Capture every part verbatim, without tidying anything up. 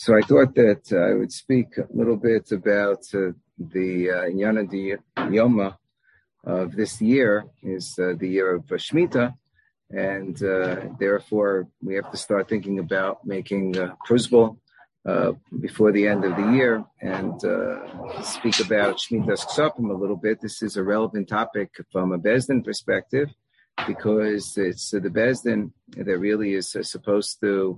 So I thought that uh, I would speak a little bit about uh, the uh, Inyana di Yoma of this year is uh, the year of uh, Shemitah, and uh, therefore we have to start thinking about making uh, pruzbul uh, before the end of the year and uh, speak about Shemitah's Ksopim a little bit. This is a relevant topic from a Beis Din perspective because it's uh, the Beis Din that really is uh, supposed to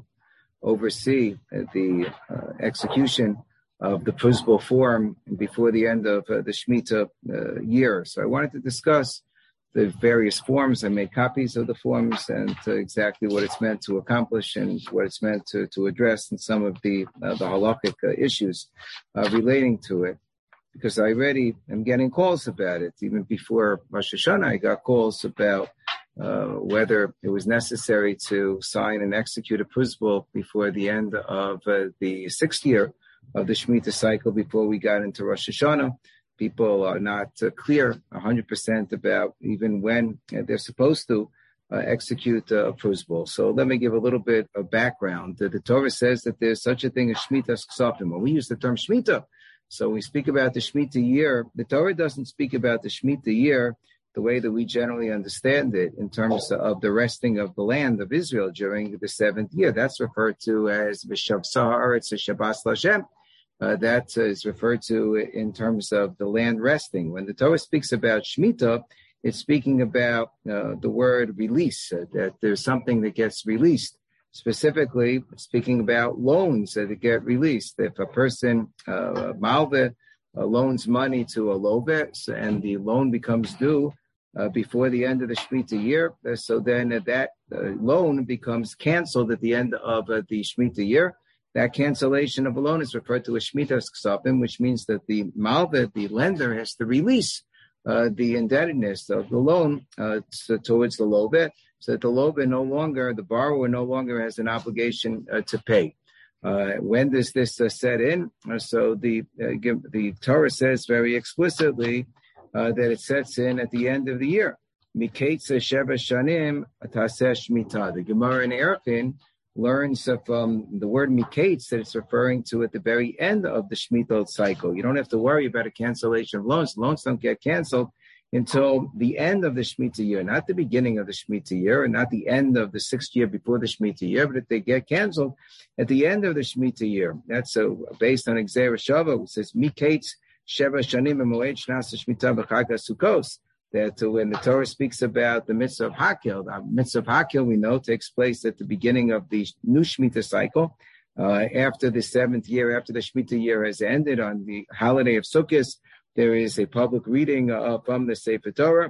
oversee the uh, execution of the pruzbul form before the end of uh, the Shemitah uh, year. So I wanted to discuss the various forms. I made copies of the forms and uh, exactly what it's meant to accomplish and what it's meant to, to address and some of the uh, the halakhic uh, issues uh, relating to it. Because I already am getting calls about it. Even before Rosh Hashanah, I got calls about Uh, whether it was necessary to sign and execute a pruzbul before the end of uh, the sixth year of the Shemitah cycle before we got into Rosh Hashanah. People are not uh, clear one hundred percent about even when uh, they're supposed to uh, execute uh, a pruzbul. So let me give a little bit of background. The, the Torah says that there's such a thing as Shemitah's Ksopim. When we use the term Shemitah, so we speak about the Shemitah year. The Torah doesn't speak about the Shemitah year the way that we generally understand it in terms of the resting of the land of Israel during the seventh year. That's referred to as V'shav Sahar, it's a Shabbos Lashem. Uh, that is referred to in terms of the land resting. When the Torah speaks about Shemitah, it's speaking about uh, the word release, uh, that there's something that gets released. Specifically, speaking about loans that get released. If a person, uh, Malveh, uh, loans money to a Lovet and the loan becomes due, Uh, before the end of the Shemitah year, uh, so then uh, that uh, loan becomes canceled at the end of uh, the Shemitah year. That cancellation of a loan is referred to as Shemitah's Ksopim, which means that the Malveh, the lender, has to release uh, the indebtedness of the loan uh, to, towards the Lovet, so that the Lovet no longer, the borrower no longer has an obligation uh, to pay. Uh, when does this uh, set in? Uh, so the uh, the Torah says very explicitly Uh, that it sets in at the end of the year. Miketze sheva shanim taseh shmitah. The Gemara in Eruvin learns from the word miketz that it's referring to at the very end of the Shemitah cycle. You don't have to worry about a cancellation of loans. Loans don't get canceled until the end of the Shemitah year, not the beginning of the Shemitah year, and not the end of the sixth year before the Shemitah year, but if they get canceled at the end of the Shemitah year. That's uh, based on Gzeira Shava, which says miketz Sheva Shanim Moed Shnas Shemitah B'Chag HaSukkos. That uh, when the Torah speaks about the mitzvah of Hakel, the mitzvah of Hakel we know takes place at the beginning of the new Shemitah cycle, uh, after the seventh year, after the Shemitah year has ended on the holiday of Sukkot. There is a public reading uh, from the Sefer Torah,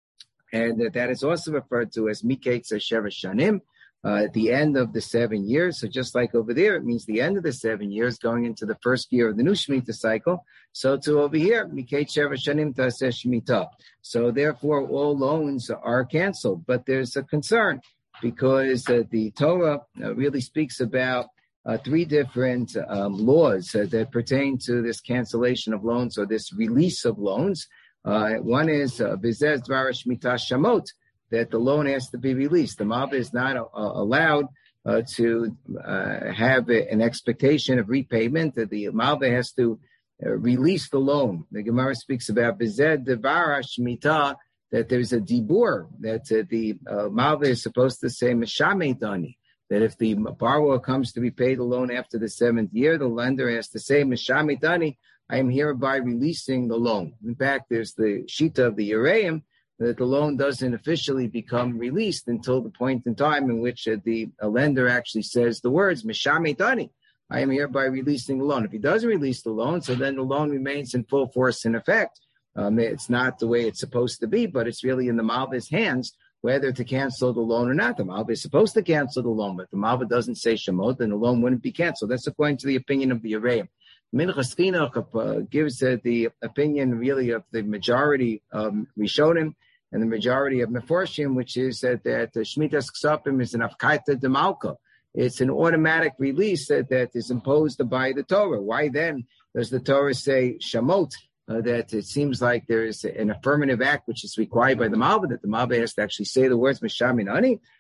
and uh, that is also referred to as Miketz Sheva Shanim. Uh, at the end of the seven years. So just like over there, it means the end of the seven years going into the first year of the new Shemitah cycle. So too over here, Miketz Sheva Shanim Taseh Shemitah. So therefore, all loans are canceled. But there's a concern because uh, the Torah uh, really speaks about uh, three different um, laws uh, that pertain to this cancellation of loans or this release of loans. Uh, one is V'zeh Dvar Shemitah Shamot, that the loan has to be released. The Malveh is not uh, allowed uh, to uh, have a, an expectation of repayment. That the Malveh has to uh, release the loan. The Gemara speaks about B'zeh Devar Shemitah, that there's a dibur, that uh, the uh, Malveh is supposed to say Meshameh Dani, that if the borrower comes to repay the loan after the seventh year, the lender has to say Meshameh Dani, I am hereby releasing the loan. In fact, there's the Shita of the Yereim, that the loan doesn't officially become released until the point in time in which uh, the lender actually says the words, Meshameh Dani, I am hereby releasing the loan. If he doesn't release the loan, so then the loan remains in full force and effect. Um, it's not the way it's supposed to be, but it's really in the Malveh's hands whether to cancel the loan or not. The Malveh is supposed to cancel the loan, but the Malveh doesn't say Shemot, then the loan wouldn't be canceled. That's according to the opinion of the Yereim. Minchas Chinuch uh, gives uh, the opinion really of the majority of Rishonim, and the majority of Meforshim, which is that, that uh, Shemitah's Ksopim is an Afkaita de Malka. It's an automatic release that, that is imposed by the Torah. Why then does the Torah say Shamot? Uh, that it seems like there is an affirmative act which is required by the Malveh, that the Malveh has to actually say the words Meshameh Dani.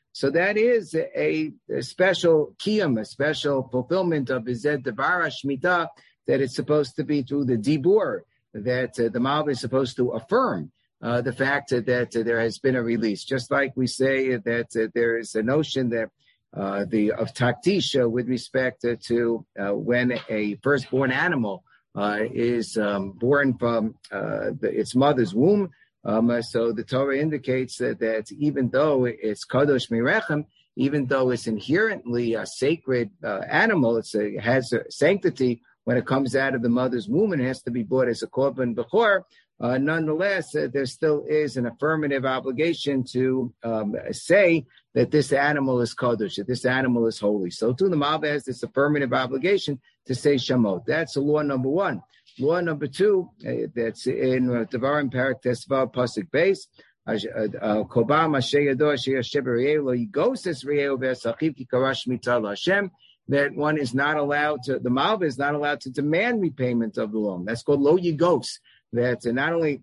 So that is a, a special kiyum, a special fulfillment of Ized Devara Shemitah, that it's supposed to be through the Dibur, that uh, the Malva is supposed to affirm uh, the fact that, that uh, there has been a release. Just like we say that uh, there is a notion that uh, the of taktisha with respect uh, to uh, when a firstborn animal uh, is um, born from uh, the, its mother's womb. Um, so the Torah indicates that, that even though it's kadosh mirechem, even though it's inherently a sacred uh, animal, it's a, it has a sanctity when it comes out of the mother's womb and it has to be bought as a korban bechor. Uh, nonetheless, uh, there still is an affirmative obligation to um, say that this animal is kadosh, that this animal is holy. So too, the Malva has this affirmative obligation to say shamot. That's law number one. Law number two, uh, that's in Devarim Parak Tesvav Pasuk Beis, Kobam Asher Yado Asher Yasher B'Re'eh Lo Yigoses Re'eh V'Esachiv Ki Karash Mitzah L'Hashem, that one is not allowed to, the Malva is not allowed to demand repayment of the loan. That's called Lo Yigos. That uh, not only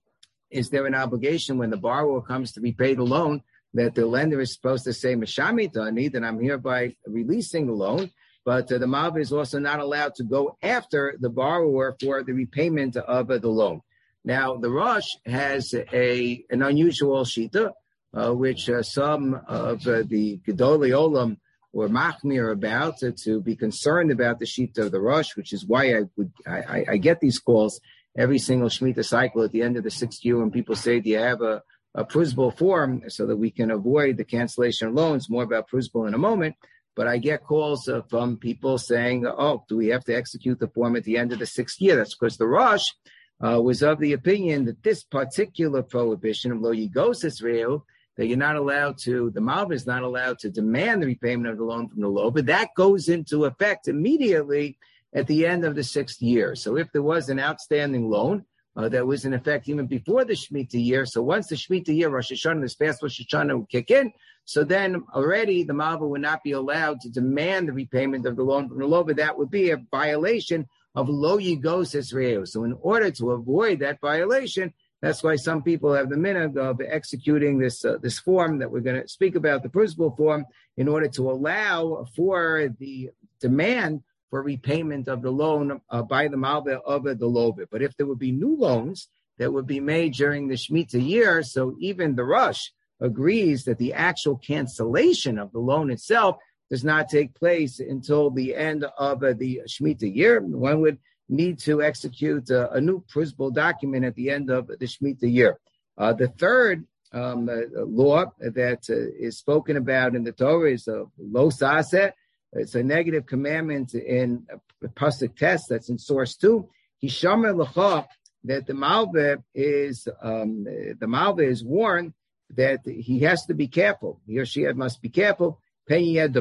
is there an obligation when the borrower comes to repay the loan, that the lender is supposed to say Meshamit Ani, that I'm hereby releasing the loan, but uh, the Malva is also not allowed to go after the borrower for the repayment of uh, the loan. Now, the Rosh has a an unusual shita, uh, which uh, some of uh, the Gedolei Olam were machmir about, uh, to be concerned about the shita of the Rosh, which is why I would I, I, I get these calls every single Shemitah cycle at the end of the sixth year when people say, do you have a, a Pruzbul form so that we can avoid the cancellation of loans? More about Pruzbul in a moment. But I get calls uh, from people saying, oh, do we have to execute the form at the end of the sixth year? That's because the Rosh uh, was of the opinion that this particular prohibition of lo yigos Israel, that you're not allowed to, the Malva is not allowed to demand the repayment of the loan from the loan, but that goes into effect immediately at the end of the sixth year. So if there was an outstanding loan uh, that was in effect even before the Shemitah year, so once the Shemitah year, Rosh Hashanah, this past Rosh Hashanah would kick in, so then already the Malva would not be allowed to demand the repayment of the loan from the loan, but that would be a violation of Lo Yigos Israel. So in order to avoid that violation, that's why some people have the minhag of executing this uh, this form that we're going to speak about, the Pruzbul form, in order to allow for the demand for repayment of the loan uh, by the Malva of the Lovit. But if there would be new loans that would be made during the Shemitah year, so even the Rosh agrees that the actual cancellation of the loan itself does not take place until the end of uh, the Shemitah year. One would need to execute uh, a new Pruzbul document at the end of the Shemitah year. Uh, the third um, uh, law that uh, is spoken about in the Torah is uh, Lo Saseh. It's a negative commandment in a Pasuk test that's in source two. Hishamer L'cha, that the Malva is um, the Malva is warned that he has to be careful. He or she must be careful. That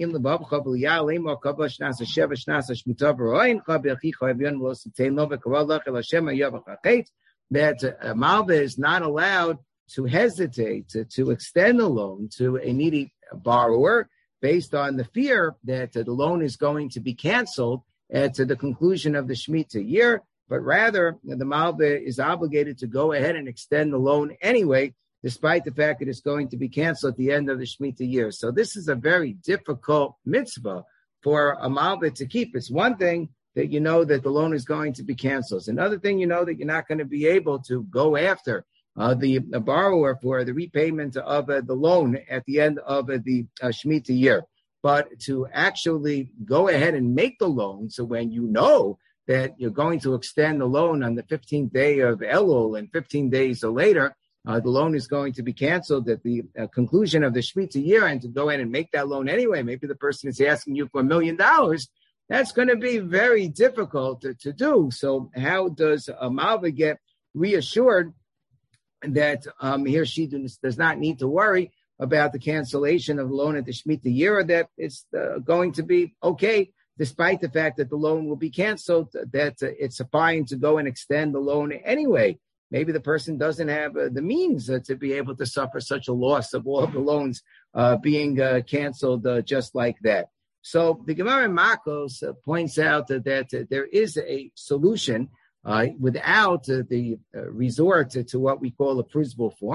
uh, Malva is not allowed to hesitate to, to extend a loan to a needy borrower based on the fear that uh, the loan is going to be canceled at uh, the conclusion of the Shemitah year, but rather the Malva is obligated to go ahead and extend the loan anyway, despite the fact that it's going to be canceled at the end of the Shemitah year. So this is a very difficult mitzvah for a Malva to keep. It's one thing that you know that the loan is going to be canceled. It's another thing you know that you're not going to be able to go after uh, the, the borrower for the repayment of uh, the loan at the end of uh, the uh, Shemitah year. But to actually go ahead and make the loan, so when you know that you're going to extend the loan on the fifteenth day of Elul and fifteen days or later, Uh, the loan is going to be canceled at the uh, conclusion of the Shemitah year, and to go in and make that loan anyway, maybe the person is asking you for a million dollars, that's going to be very difficult to, to do. So how does a Malva get reassured that um, he or she does, does not need to worry about the cancellation of the loan at the Shemitah year, or that it's uh, going to be okay, despite the fact that the loan will be canceled, that uh, it's fine to go and extend the loan anyway? Maybe the person doesn't have uh, the means uh, to be able to suffer such a loss of all of the loans uh, being uh, canceled uh, just like that. So the Gemara in Makos uh, points out uh, that uh, there is a solution uh, without uh, the uh, resort to, to what we call a Pruzbul form,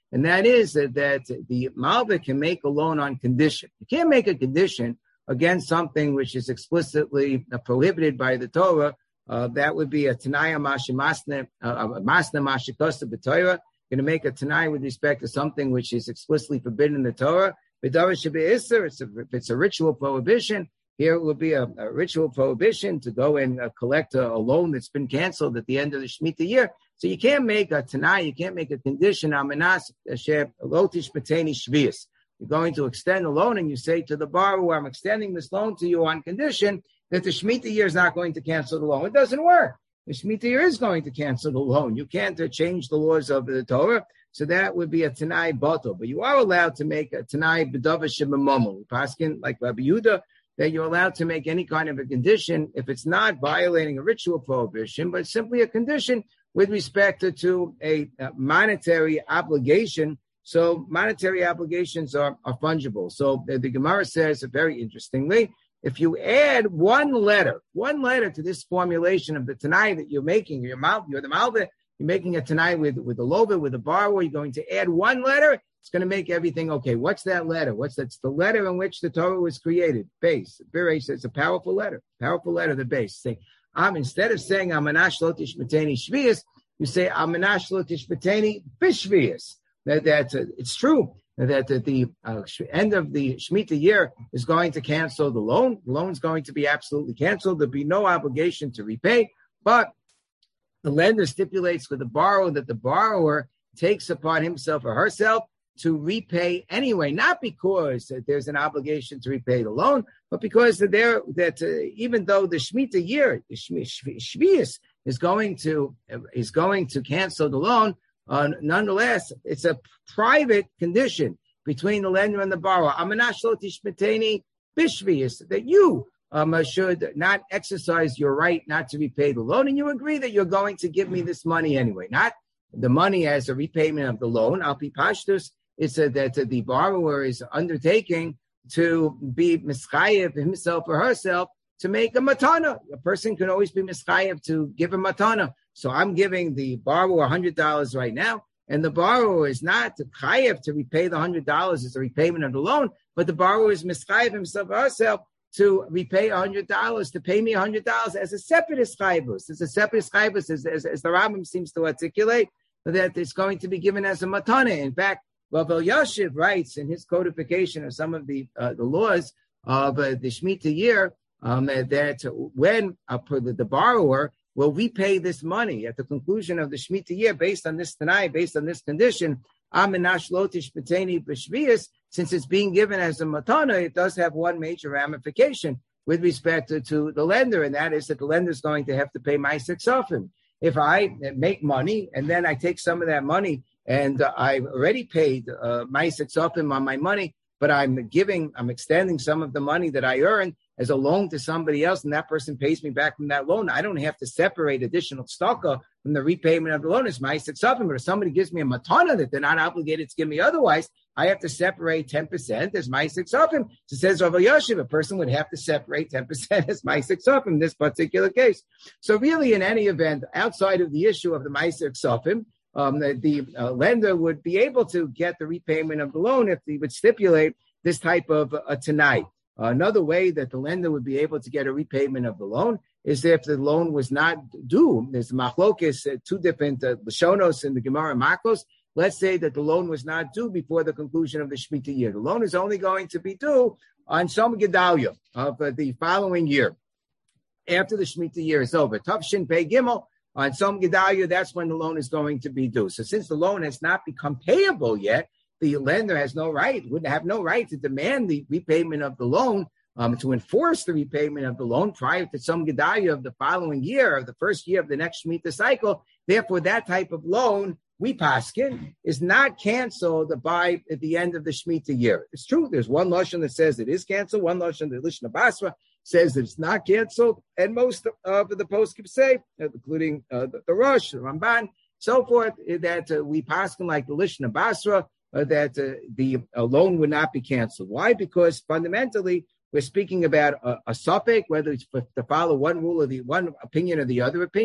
and that is that, that the Malva can make a loan on condition. You can't make a condition against something which is explicitly uh, prohibited by the Torah. Uh, that would be a Tanaya Mashimasna, Masna Mashikosta B'Torah. Going to make a Tanai with respect to something which is explicitly forbidden in the Torah. B'Davar Sheb'Isser, it's a, if it's a ritual prohibition, here it would be a, a ritual prohibition to go and uh, collect a, a loan that's been canceled at the end of the Shemitah year. So you can't make a Tanai, you can't make a condition, Amanas Asher Lotish Mateni Shvius. You're going to extend a loan and you say to the borrower, I'm extending this loan to you on condition that the Shemitah year is not going to cancel the loan. It doesn't work. The Shemitah year is going to cancel the loan. You can't uh, change the laws of the Torah. So that would be a Tanai Bato. But you are allowed to make a Tanai B'Dava Sheb'Momel. Paskin, like Rabbi Yehuda, that you're allowed to make any kind of a condition if it's not violating a ritual prohibition, but simply a condition with respect to, to a, a monetary obligation. So monetary obligations are, are fungible. So the, the Gemara says, very interestingly, if you add one letter, one letter to this formulation of the Tanai that you're making, you're, you're the Malva, you're making a Tanai with, with the Lova, with the borrower, you're going to add one letter, it's going to make everything okay. What's that letter? What's that? It's the letter in which the Torah was created. Base. Base. It's a powerful letter. Powerful letter, the base. Say, um, instead of saying Amanash Lotish Mateni Shvius, you say Amanash Lotish Mateni Bishvius. That, that uh, it's true that at the uh, end of the Shemitah year is going to cancel the loan. The loan is going to be absolutely canceled. There'll be no obligation to repay, but the lender stipulates with the borrower that the borrower takes upon himself or herself to repay anyway, not because uh, there's an obligation to repay the loan, but because that there that uh, even though the Shemitah year, the Shvius, is going to uh, is going to cancel the loan. Uh, nonetheless, it's a private condition between the lender and the borrower. Amanash lo tishmeteni bishvius, that you um, should not exercise your right not to repay the loan, and you agree that you're going to give me this money anyway, not the money as a repayment of the loan. Alpi pashtus, it's a, that the borrower is undertaking to be mischayev himself or herself to make a matana. A person can always be mischayev to give a matana. So I'm giving the borrower one hundred dollars right now, and the borrower is not chayev to repay the one hundred dollars as a repayment of the loan, but the borrower is mischayev himself or herself to repay one hundred dollars, to pay me one hundred dollars as a separate chayvus. As a separate chayvus, as, as, as the Rambam seems to articulate, that it's going to be given as a matana. In fact, Rav Elyashiv writes in his codification of some of the uh, the laws of uh, the Shemitah year um, that when uh, the, the borrower will repay this money at the conclusion of the Shemitah year based on this Tanai, based on this condition, Aminash Lotish B'Teni B'Shvius, since it's being given as a matana, it does have one major ramification with respect to, to the lender, and that is that the lender is going to have to pay my six often. If I make money and then I take some of that money and uh, I've already paid uh, my six often on my money, but I'm giving, I'm extending some of the money that I earned as a loan to somebody else, and that person pays me back from that loan. I don't have to separate additional tzedakah from the repayment of the loan. It's my six often, but if somebody gives me a matana that they're not obligated to give me otherwise, I have to separate ten percent as my six often. So it says Rav Elyashiv, a person would have to separate ten percent as my six often in this particular case. So really, in any event, outside of the issue of the my six often, um, the, the uh, lender would be able to get the repayment of the loan if he would stipulate this type of a uh, tonight. Uh, another way that the lender would be able to get a repayment of the loan is if the loan was not due. There's machlokes, uh, two different uh, Lashonos in the Gemara Makos. Let's say that the loan was not due before the conclusion of the Shemitah year. The loan is only going to be due on Som Gedalia of uh, the following year, after the Shemitah year is over. Tavshin Pei Gimel, on Som Gedalia, that's when the loan is going to be due. So since the loan has not become payable yet, the lender has no right, would have no right to demand the repayment of the loan, um, to enforce the repayment of the loan prior to Som Gedalia of the following year, of the first year of the next Shemitah cycle. Therefore, that type of loan, we paskin, is not canceled by at the end of the Shemitah year. It's true. There's one lashon that says it is canceled. One lashon, the Lishna Basra, says that it's not canceled, and most of the poskim say, including uh, the, the Rosh, the Ramban, so forth, that uh, we paskin like the Lishna Basra, uh, that uh, the uh, loan would not be canceled. Why? Because fundamentally, we're speaking about a, a suffix, whether it's for, to follow one rule or the one opinion or the other opinion.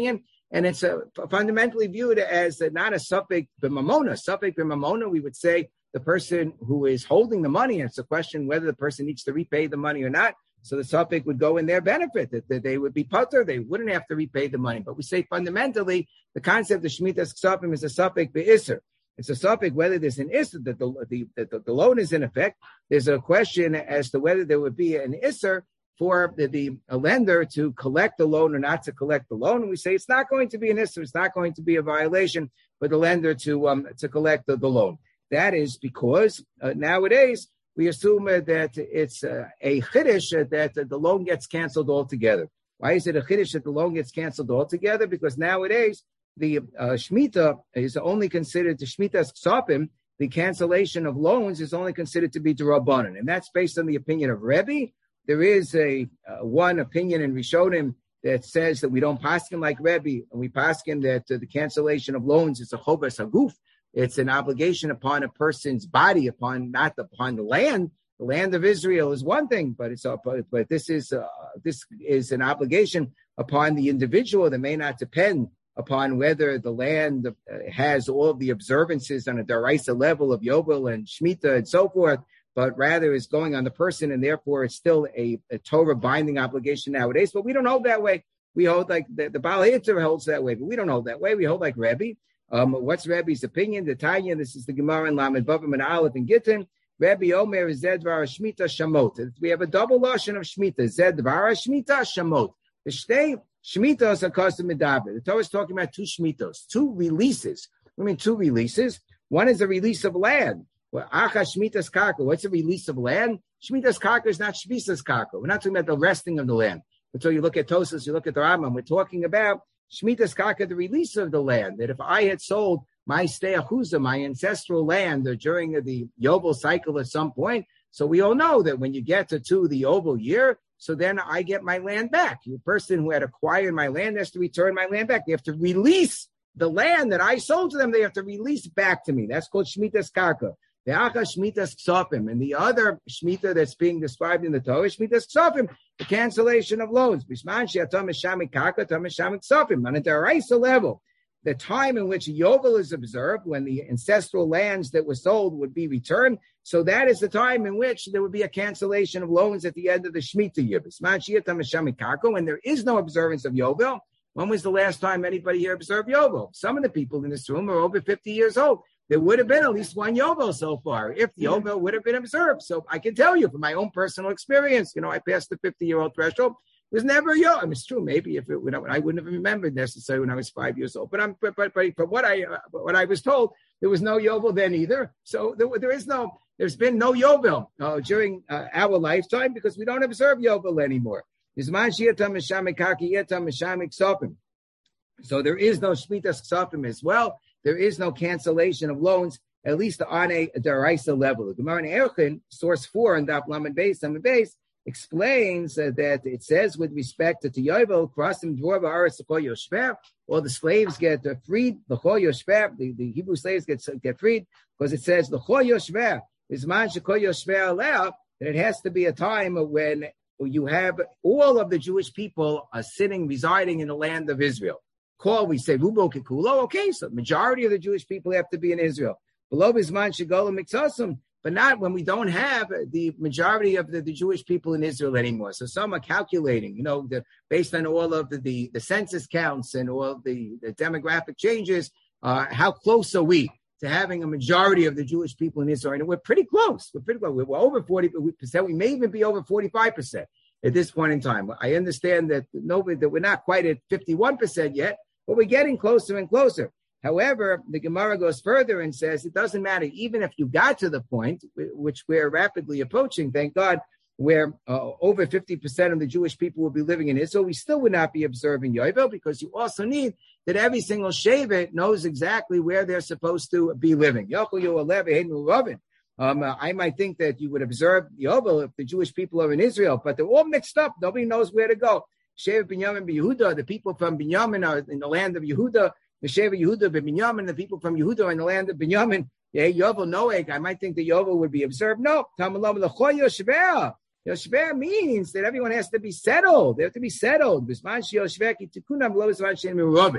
And it's a, fundamentally viewed as a, not a suffix b'mamona. Suffix b'mamona, we would say the person who is holding the money, and it's a question whether the person needs to repay the money or not. So the suffix would go in their benefit, that, that they would be putter, they wouldn't have to repay the money. But we say fundamentally, the concept of Shemitah's Ksafim is a suffix be'isser. It's a suffix whether there's an isser, that the, the, the, the loan is in effect. There's a question as to whether there would be an isser for the, the a lender to collect the loan or not to collect the loan. And we say it's not going to be an isser, it's not going to be a violation for the lender to um, to collect the, the loan. That is because uh, nowadays we assume uh, that it's uh, a chiddush uh, that uh, the loan gets canceled altogether. Why is it a chiddush that the loan gets canceled altogether? Because nowadays the uh, Shemitah is only considered to Shemitah's Ksafim. The cancellation of loans is only considered to be D'Rabbanan, and that's based on the opinion of Rebbe. There is a uh, one opinion in Rishonim that says that we don't paskin like Rebbe, and we paskin that uh, the cancellation of loans is a chovas haguf. It's an obligation upon a person's body, upon not upon the land. The land of Israel is one thing, but it's a, but, but this is uh, this is an obligation upon the individual that may not depend upon whether the land uh, has all of the observances on a daraisa level of Yovel and Shemitah and so forth, but rather is going on the person, and therefore it's still a, a Torah binding obligation nowadays. But we don't hold that way. We hold like the, the Baal Hitzer holds that way, but we don't hold that way. We hold like Rebbe. Um, what's Rebbe's opinion? The Tanya, this is the Gemara in Lamed Bavim and Aleph and Gittin. Rebbe Omer is Zed Vara Shemitah Shamot. We have a double lashon of Shemitah. Zed Vara Shemitah Shamot. The Shtei Shemitos are custom medaber. The Torah is talking about two Shemitos, two releases. I mean, two releases. One is a release of land. Well, Acha Shemitas Karka. What's a release of land? Shemitas Karka is not Shvisas Karka. We're not talking about the resting of the land. Until you look at Tosas, you look at the Rambam, we're talking about Shemitas Karka, the release of the land. That if I had sold my Steachuza, my ancestral land, uh, during uh, the Yovel cycle at some point, so we all know that when you get to, to the Yovel year, so then I get my land back. The person who had acquired my land has to return my land back. They have to release the land that I sold to them. They have to release back to me. That's called Shemitas Karka. The Acha Shemitas Ksafim. And the other Shemitah that's being described in the Torah, Shemitas Ksafim, the cancellation of loans. Bisman she'atam eshamik karka, tam eshamik ksafim. On a deraisa level, the time in which Yovel is observed, when the ancestral lands that were sold would be returned, so that is the time in which there would be a cancellation of loans at the end of the Shemitah year. Bisman she'atam eshamik karka, when there is no observance of Yovel. When was the last time anybody here observed Yovel? Some of the people in this room are over fifty years old. There would have been at least one Yovel so far, if the Yovel would have been observed. So I can tell you from my own personal experience, you know, I passed the fifty-year-old threshold. It was never a Yovel. I mean, it's true, maybe if it would, I wouldn't have remembered necessarily when I was five years old. But I'm, but, but, but from what I, uh, what I was told, there was no Yovel then either. So there, there is no, there's been no Yovel uh, during uh, our lifetime because we don't observe Yovel anymore. So there is no Shemitas Ksafim as well. There is no cancellation of loans, at least on a deraisa level. The Gemara in Erchin, source four, and Daf Lamed Beis, Lamed Beis, explains uh, that it says with respect to Yovel, Krasim Dvor Ba'aretz L'chol Yoshver, all the slaves get uh, freed, L'chol Yoshver, the, the Hebrew slaves get get freed, because it says L'chol Yoshver, Bizman Shekol Yoshver Aleh, that it has to be a time when you have all of the Jewish people are sitting, residing in the land of Israel. Call, we say Rubo Kikulo. Okay, so the majority of the Jewish people have to be in Israel. Below Bizman Shegola Mixasum, but not when we don't have the majority of the, the Jewish people in Israel anymore. So some are calculating, you know, the, based on all of the, the, the census counts and all the, the demographic changes, uh, how close are we to having a majority of the Jewish people in Israel? And we're pretty close. We're pretty close. We're, we're over forty percent. We may even be over forty-five percent at this point in time. I understand that nobody, that we're not quite at fifty-one percent yet, but we're getting closer and closer. However, the Gemara goes further and says it doesn't matter, even if you got to the point, which we're rapidly approaching, thank God, where uh, over fifty percent of the Jewish people will be living in Israel, we still would not be observing Yovel, because you also need that every single Shevet knows exactly where they're supposed to be living. Um, uh, I might think that you would observe Yovel if the Jewish people are in Israel, but they're all mixed up. Nobody knows where to go. Shevet Binyamin Yehuda, the people from Binyamin are in the land of Yehuda. The Shevet Yehuda Binyamin, the people from Yehuda are in the land of Binyamin. Yeah, Yovel Noeg. I might think the Yovel would be observed. No, Tamalam L'chol Yoshver. Yoshver means that everyone has to be settled. They have to be settled.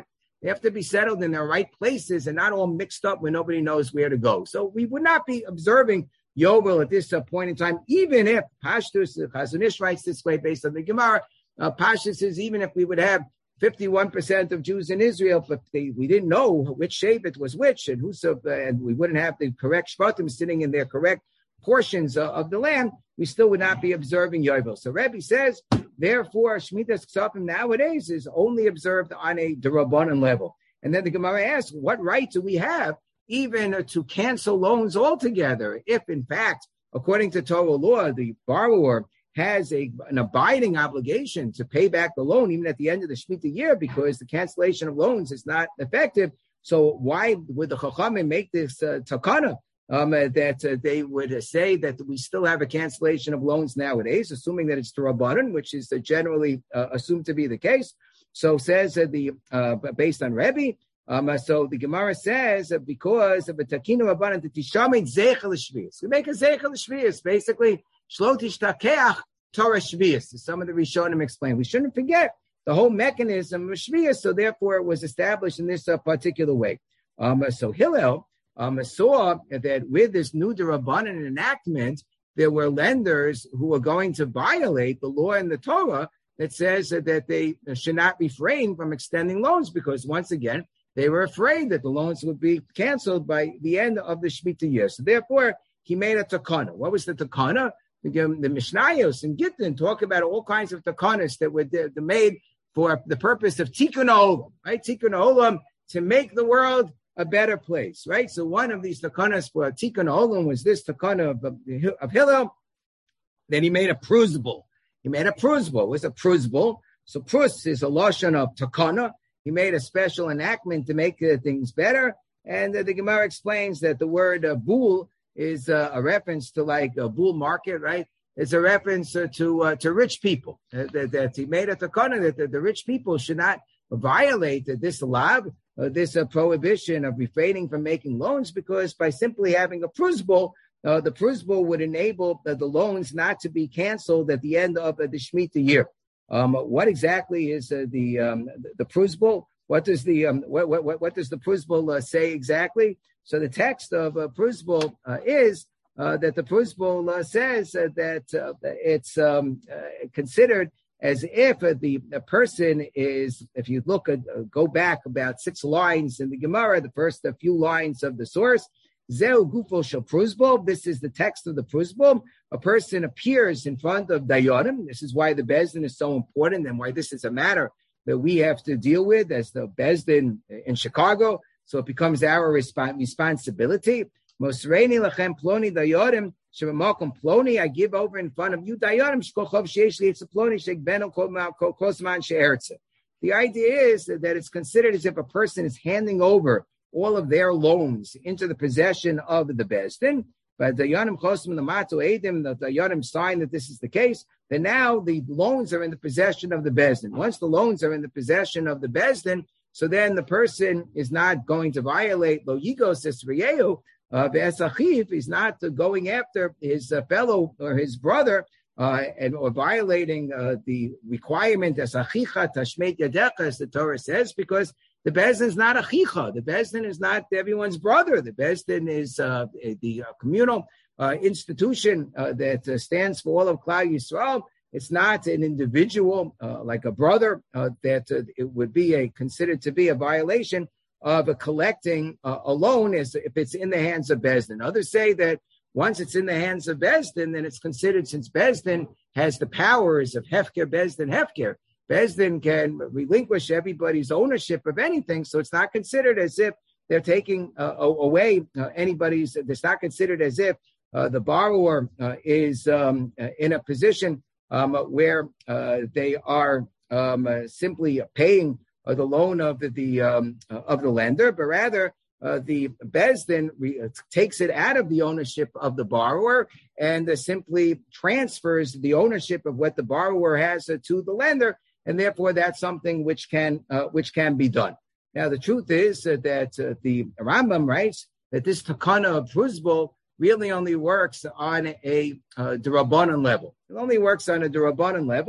They have to be settled in their right places and not all mixed up where nobody knows where to go. So we would not be observing Yovel at this uh, point in time, even if Pashtus, uh, Chazon Ish writes this way based on the Gemara, uh, Pashtus says even if we would have fifty-one percent of Jews in Israel, but they, we didn't know which Shevet was which, and who so, uh, and we wouldn't have the correct Shvatim sitting in their correct portions uh, of the land, we still would not be observing Yovel. So Rebbe says, therefore, Shemitas Ksafim nowadays is only observed on a D'Rabbanan level. And then the Gemara asks, what right do we have even to cancel loans altogether, if in fact, according to Torah law, the borrower has a, an abiding obligation to pay back the loan even at the end of the Shemitah year because the cancellation of loans is not effective. So why would the Chachamim make this uh, takana um, uh, that uh, they would uh, say that we still have a cancellation of loans nowadays, assuming that it's D'Rabbanan, which is uh, generally uh, assumed to be the case? So says uh, the uh, based on Rebbe, Um, uh, so the Gemara says uh, because of a takinu rabbanan to tishamid zeichel shvius, we make a zeichel shvius, basically shlotish takeach Torah shvius. Some of the Rishonim explain we shouldn't forget the whole mechanism of shvius, so therefore it was established in this uh, particular way. Um, uh, so Hillel um, saw that with this new D'Rabbanan enactment, there were lenders who were going to violate the law in the Torah that says uh, that they should not refrain from extending loans because once again, they were afraid that the loans would be canceled by the end of the Shemitah year. So therefore, he made a takana. What was the takana? The, the Mishnayos and Gittin talk about all kinds of takanas that were de- de made for the purpose of tikkun olam, right? Tikkun olam, to make the world a better place, right? So one of these takanas for tikkun olam was this takana of, of, of Hillel. Then he made a prusable. He made a prusable. It was a prusable. So prus is a lashon of takana. He made a special enactment to make uh, things better. And uh, the Gemara explains that the word uh, bull is uh, a reference to like a bull market, right? It's a reference uh, to uh, to rich people. Uh, that, that he made a takana that the, the rich people should not violate uh, this law, uh, this uh, prohibition of refraining from making loans, because by simply having a prusbul, uh, the prusbul would enable uh, the loans not to be canceled at the end of uh, the Shemitah year. Um, what exactly is uh, the um, the prusbul? What does the um, what, what what does the prusbul uh, say exactly? So the text of uh, prusbul uh, is uh, that the prusbul uh, says uh, that uh, it's um, uh, considered as if uh, the, the person is. If you look at uh, go back about six lines in the Gemara, the first uh, few lines of the source. Zeu gufo shel prusbul. This is the text of the prusbul. A person appears in front of Dayanim. This is why the Bezdin is so important and why this is a matter that we have to deal with as the Bezdin in Chicago. So it becomes our resp- responsibility. Mosreini lachem ploni Dayanim shemakom ploni. I give over in front of you Dayanim shkochov sheish it's a ploni shekbeno kosman she'ertze. The idea is that it's considered as if a person is handing over all of their loans into the possession of the Bezdin. But the Yanim Chosim, the Mato Edim, the Yanim sign that this is the case, then now the loans are in the possession of the Bezdin. Once the loans are in the possession of the Bezdin, so then the person is not going to violate Lo Yigos Esriyehu, Ve'esachiv, he's not uh, going after his uh, fellow or his brother uh, and or violating uh, the requirement Esachicha Tashmet Yadecha, as the Torah says, because the Bezdin is not a chicha. The Bezdin is not everyone's brother. The Bezdin is uh, the uh, communal uh, institution uh, that uh, stands for all of Klal Yisrael. It's not an individual uh, like a brother uh, that uh, it would be a considered to be a violation of a collecting uh, a loan as if it's in the hands of Bezdin. Others say that once it's in the hands of Bezdin, then it's considered, since Bezdin has the powers of Hefker, Bezdin, Hefker. Bezdin can relinquish everybody's ownership of anything, so it's not considered as if they're taking uh, away uh, anybody's. It's not considered as if uh, the borrower uh, is um, in a position um, where uh, they are um, uh, simply paying uh, the loan of the, the um, uh, of the lender, but rather uh, the Bezdin re- takes it out of the ownership of the borrower and uh, simply transfers the ownership of what the borrower has uh, to the lender. And therefore, that's something which can uh, which can be done. Now, the truth is uh, that uh, the Rambam writes that this takana of prusbul really only works on a uh, D'Rabbanan level. It only works on a D'Rabbanan level,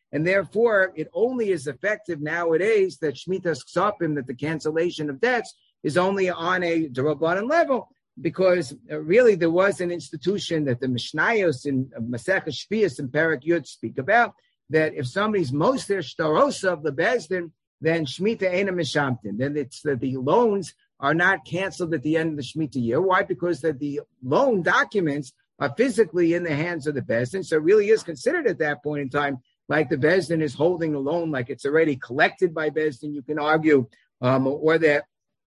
And therefore, it only is effective nowadays that Shmitas Ksopim, that the cancellation of debts, is only on a D'Rabbanan level, because uh, really there was an institution that the Mishnayos in uh, Masechah Shvius and Perek Yud speak about, that if somebody's Moser Shtarosa of the Bezdin, then Shemitah Eina Mishamtin. Then it's that the loans are not canceled at the end of the Shemitah year. Why? Because that the loan documents are physically in the hands of the Bezdin, so it really is considered at that point in time like the Bezdin is holding the loan, like it's already collected by Bezdin. You can argue, um, or that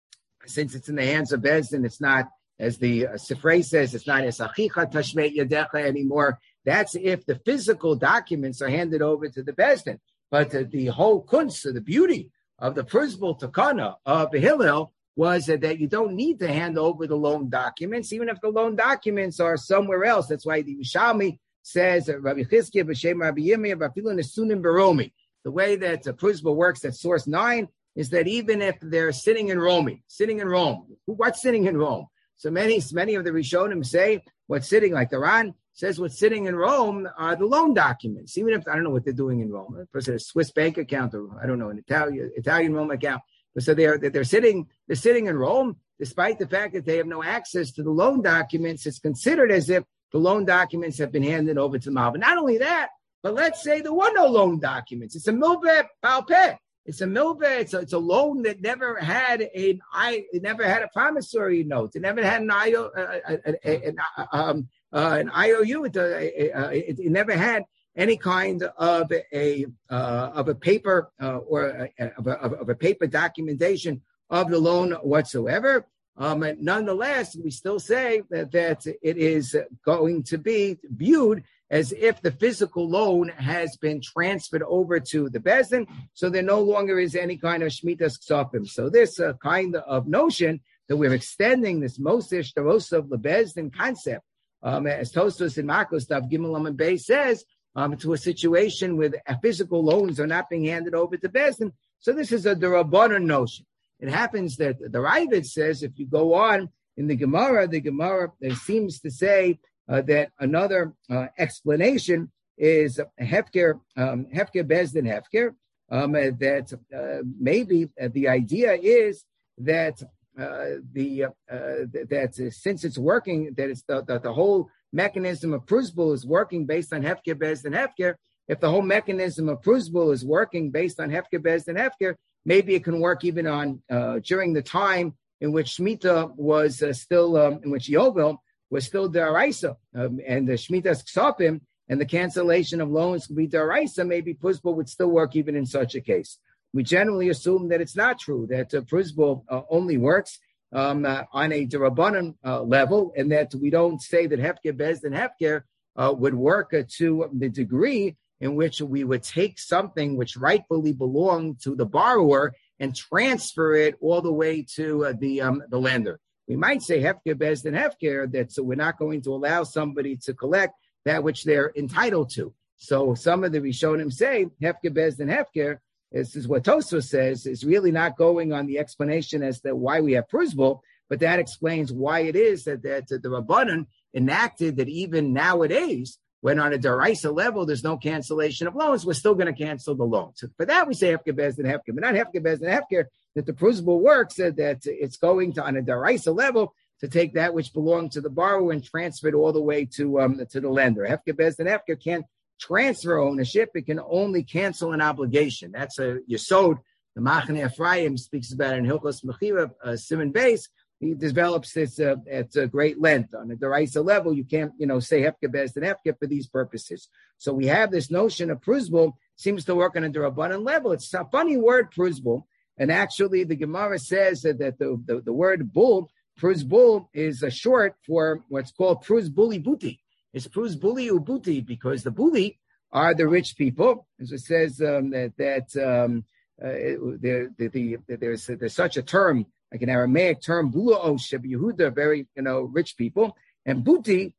since it's in the hands of Bezdin, it's not, as the uh, Sifrei says, it's not Esachicha Tashmet Yadecha anymore. That's if the physical documents are handed over to the Bezdin. But uh, the whole kunst, the beauty of the principal takana of Hillel was uh, that you don't need to hand over the loan documents, even if the loan documents are somewhere else. That's why the Yerushalmi says, uh, Rabbi Chizkiah b'Shem Rabbi Yirmiyah b'Afilu Nesunim Baromi. The way that the principle works at source nine is that even if they're sitting in Rome, sitting in Rome, what's sitting in Rome? So many, many of the Rishonim say what's sitting, like the Ran says what's sitting in Rome are the loan documents. Even if, I don't know what they're doing in Rome. A person has a Swiss bank account, or I don't know, an Italian, Italian Rome account. But so they're, they're sitting, they're sitting in Rome, despite the fact that they have no access to the loan documents. It's considered as if the loan documents have been handed over to Mal. But not only that, but let's say there were no loan documents. It's a milveh bal peh. It's a milveh. It's a, it's a loan that never had an I. It never had a promissory note. It never had an I O. Uh, an, um, uh, an I O U. It, uh, it, it never had any kind of a uh, of a paper uh, or a, of, a, of a paper documentation of the loan whatsoever. Um, and nonetheless, we still say that, that it is going to be viewed as if the physical loan has been transferred over to the Bezdin, so there no longer is any kind of Shmitas Ksopim. So this uh, kind of notion that we're extending this Moser Shtarosa of the Bezdin concept, um, as Tosfos in Makos Daf Gimel Amud Beis says, um, to a situation where the physical loans are not being handed over to Bezdin. So this is a D'Rabbanan notion. It happens that the Ravid says, if you go on in the Gemara, the Gemara seems to say uh, that another uh, explanation is Hefker, um, Hefker Bezdin Hefker, um, uh, that uh, maybe uh, the idea is that uh, the uh, that uh, since it's working, that it's the, the, the whole mechanism of Prusbul is working based on Hefker Bezdin Hefker. If the whole mechanism of Prusbul is working based on Hefker Bezdin Hefker, maybe it can work even on uh, during the time in which Shemitah was uh, still, um, in which Yovel was still Daraisa, um, and the Shemitah's Ksopim and the cancellation of loans could be Daraisa. Maybe Prusbul would still work even in such a case. We generally assume that it's not true, that uh, Prusbul uh, only works um, uh, on a D'Rabbanan uh, level, and that we don't say that Hefker Bezdin Hefker uh, would work uh, to the degree in which we would take something which rightfully belonged to the borrower and transfer it all the way to uh, the um, the lender. We might say Hefker Bezdin Hefker, that so we're not going to allow somebody to collect that which they're entitled to. So some of the Rishonim say Hefker Bezdin Hefker, this is what Tosfos says, is really not going on the explanation as to why we have Prusbul, but that explains why it is that, that the Rabbanan enacted that even nowadays, when on a Daraisa level, there's no cancellation of loans, we're still going to cancel the loan. So for that, we say Hefker Bezdin Hefker, but not Hefker Bezdin Hefker, that the Prusbul works, uh, that it's going to, on a Daraisa level, to take that which belonged to the borrower and transfer it all the way to um, to the lender. Hefker Bezdin Hefker can't transfer ownership, it can only cancel an obligation. That's a Yesod. The Machane Ephraim speaks about it in Hilchos Mechira, uh, Simon Beis. He develops this uh, at a great length. On a Daraisa level, you can't, you know, say Hefker Bezdin Hefker for these purposes. So we have this notion of Prusbul seems to work on a D'Rabbanan level. It's a funny word, Prusbul. And actually, the Gemara says that, that the, the, the word bull, Prusbul, is a short for what's called Prusbuli Buti. It's Prusbuli Ubuti, because the Buli are the rich people. As it says um, that, that um, uh, there, the, the, there's, there's such a term, like an Aramaic term, Bulu'o Sheb Yehuda, very, you know, rich people. And Buti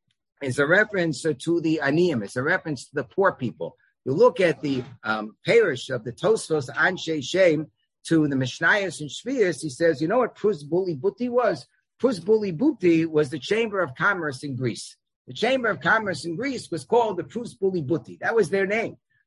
is a reference uh, to the Aniyim. It's a reference to the poor people. You look at the um, parish of the Tosfos Anshe Shem to the Mishnayos and Shvius, he says, you know what Prusbuli Buti was? Prusbuli Buti was the Chamber of Commerce in Greece. The Chamber of Commerce in Greece was called the Prusbuli Buti. That was their name.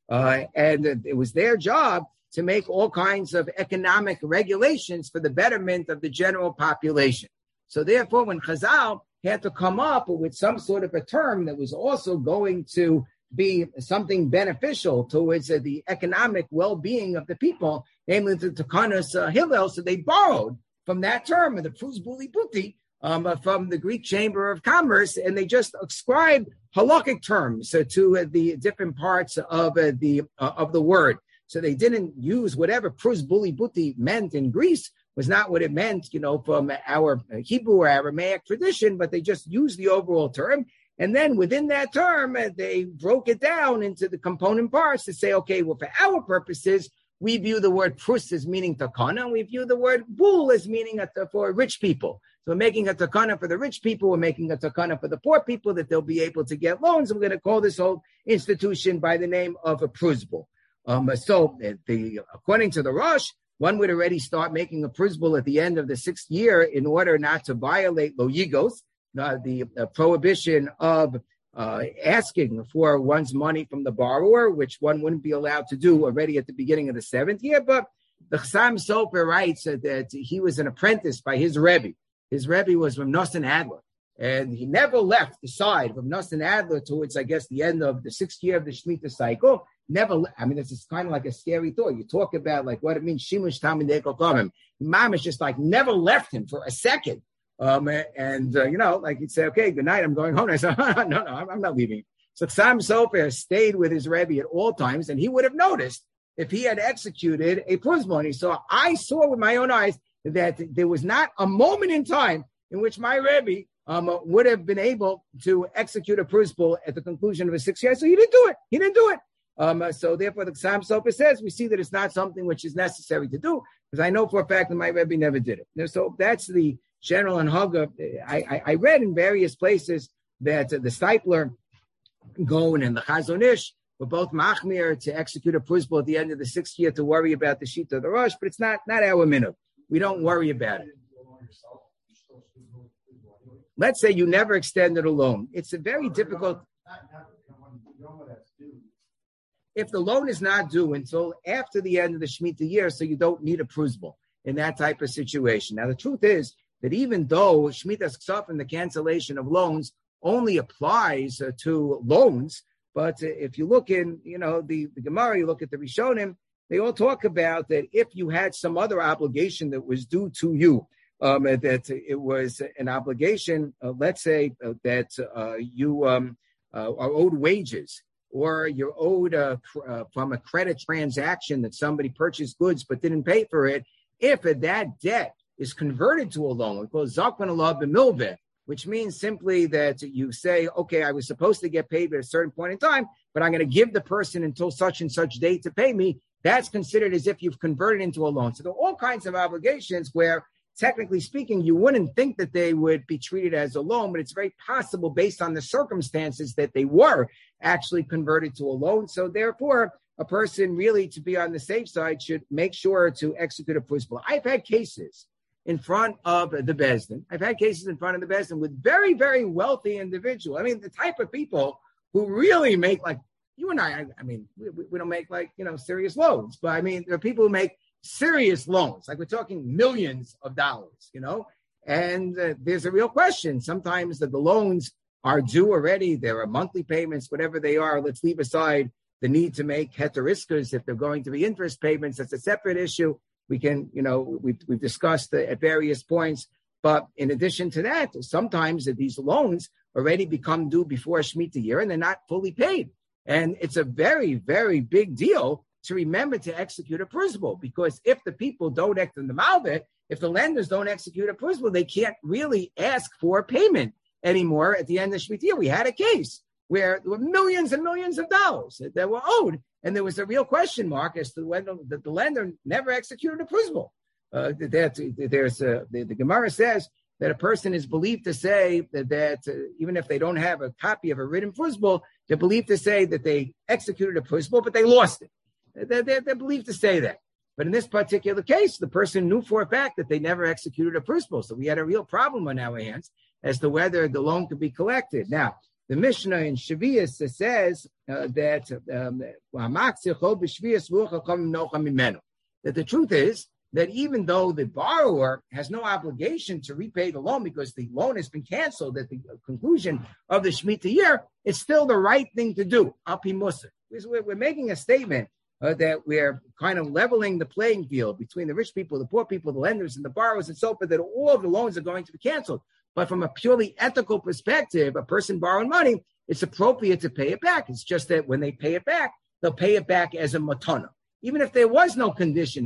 Uh, and it was their job to make all kinds of economic regulations for the betterment of the general population. So therefore, when Chazal had to come up with some sort of a term that was also going to be something beneficial towards uh, the economic well-being of the people, namely the Takanas uh, Hillel, so they borrowed from that term, the Prus Buli Buti, um, uh, from the Greek Chamber of Commerce, and they just ascribed halakhic terms uh, to uh, the different parts of uh, the uh, of the word. So they didn't use whatever Prus Buli Buti meant in Greece was not what it meant, you know, from our Hebrew or Aramaic tradition, but they just used the overall term. And then within that term, uh, they broke it down into the component parts to say, okay, well, for our purposes, we view the word prus as meaning takana, and we view the word bul as meaning a, for rich people. So we're making a takana for the rich people, we're making a takana for the poor people, that they'll be able to get loans. And we're going to call this whole institution by the name of a prus bul. Um, so the, according to the Rosh, one would already start making a prus bul at the end of the sixth year in order not to violate lo yigos, uh, the uh, prohibition of uh, asking for one's money from the borrower, which one wouldn't be allowed to do already at the beginning of the seventh year. But the Chassam Sofer writes uh, that he was an apprentice by his Rebbe. His Rebbe was from Nosson Adler, and he never left the side from Nosson Adler towards, I guess, the end of the sixth year of the Shemitah cycle. Never, I mean, it's kind of like a scary thought. You talk about like what it means, Shimush Talmidei Kokamim. Mom is just like never left him for a second. Um, and, uh, you know, like he'd say, okay, good night, I'm going home. And I said, no, no, I'm, I'm not leaving. So Chassam Sofer stayed with his Rebbe at all times, and he would have noticed if he had executed a prus bul. So I saw with my own eyes that there was not a moment in time in which my Rebbe um, would have been able to execute a prus bul at the conclusion of his six years. So he didn't do it. He didn't do it. Um, so therefore, the Chassam Sofer says we see that it's not something which is necessary to do, because I know for a fact that my Rebbe never did it. So that's the general Hanhaga. I, I, I read in various places that uh, the Steipler, Gaon, and the Chazon Ish were both machmir to execute a prus bul at the end of the sixth year to worry about the Shita of the Rosh, but it's not, not our minhag. We don't worry about it. Let's say you never extended a loan. It's a very difficult. If the loan is not due until after the end of the Shemitah year, so you don't need a prus bul in that type of situation. Now, the truth is that even though Shemitah's Ksafim, the cancellation of loans, only applies uh, to loans, but uh, if you look in, you know, the, the Gemara, you look at the Rishonim, they all talk about that if you had some other obligation that was due to you, um, that it was an obligation, uh, let's say uh, that uh, you um, uh, are owed wages, or you're owed uh, cr- uh, from a credit transaction that somebody purchased goods but didn't pay for it, if that debt is converted to a loan, we call it Zakwan Allah b'milveh, which means simply that you say, okay, I was supposed to get paid at a certain point in time, but I'm going to give the person until such and such date to pay me. That's considered as if you've converted into a loan. So there are all kinds of obligations where, technically speaking, you wouldn't think that they would be treated as a loan, but it's very possible based on the circumstances that they were actually converted to a loan. So therefore, a person really, to be on the safe side, should make sure to execute a prus bul. I've had cases in front of the Beis Din. I've had cases in front of the Beis Din with very, very wealthy individuals. I mean, the type of people who really make, like, you and I, I, I mean, we, we don't make, like, you know, serious loans, but I mean, there are people who make serious loans, like we're talking millions of dollars, you know, and uh, there's a real question. Sometimes that the loans are due already. There are monthly payments, whatever they are. Let's leave aside the need to make heteriskas if they're going to be interest payments. That's a separate issue. We can, you know, we've, we've discussed at various points. But in addition to that, sometimes these loans already become due before Shemitah year and they're not fully paid. And it's a very, very big deal to remember to execute a prus bul, because if the people don't act in the malveh, if the lenders don't execute a prus bul, they can't really ask for payment anymore at the end of Shemitah year. We had a case where there were millions and millions of dollars that, that were owed. And there was a real question mark as to whether the, the lender never executed a prus bul. Uh, that, there's a, the, the Gemara says that a person is believed to say that, that uh, even if they don't have a copy of a written prus bul, they're believed to say that they executed a prus bul, but they lost it. They're, they're, they're believed to say that. But in this particular case, the person knew for a fact that they never executed a prus bul. So we had a real problem on our hands as to whether the loan could be collected. Now, The Mishnah in Shavias says uh, that um, that the truth is that even though the borrower has no obligation to repay the loan because the loan has been canceled at the conclusion of the Shemitah year, it's still the right thing to do. Api Musa. We're making a statement uh, that we're kind of leveling the playing field between the rich people, the poor people, the lenders, and the borrowers, and so forth, that all of the loans are going to be canceled. But from a purely ethical perspective, a person borrowing money, it's appropriate to pay it back. It's just that when they pay it back, they'll pay it back as a matana. Even if there was no condition,